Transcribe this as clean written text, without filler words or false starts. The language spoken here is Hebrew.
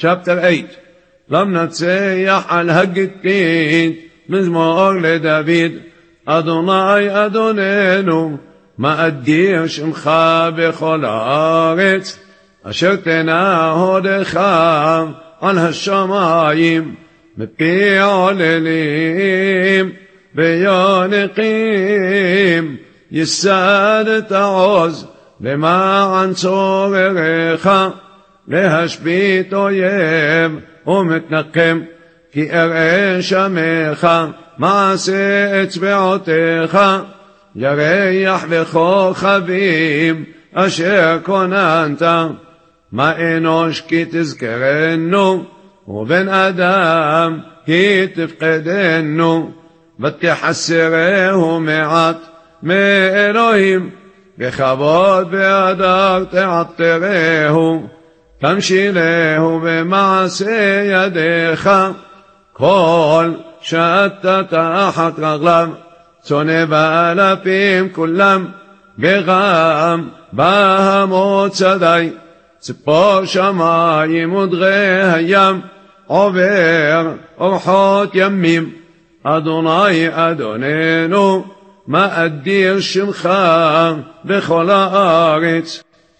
chapter 8. למנצח על הגיתית, מזמור לדוד. אדוני אדוננו, מאדיר שמך בכל הארץ, אשר תנה הודך על השמיים, מפי עוללים ויונקים, יסדת עוז למען צורריך, להשבית אויב ומתנקם, כי אראה שמך מעשה אצבעותיך, ירח וכוכבים אשר כוננת. מה אנוש כי תזכרנו, ובן אדם כי תפקדנו, ותחסרהו מעט מאלוהים, בכבוד והדר תעטרהו, תמשילהו במעשה ידיך. כל שאתה תחת רגליו, צונא באלפים כולם, וגם בהמות שדי, ציפור שמיים ודרי הים, עובר אורחות ימים. אדוני אדוננו, מאדיר שמך בכל הארץ.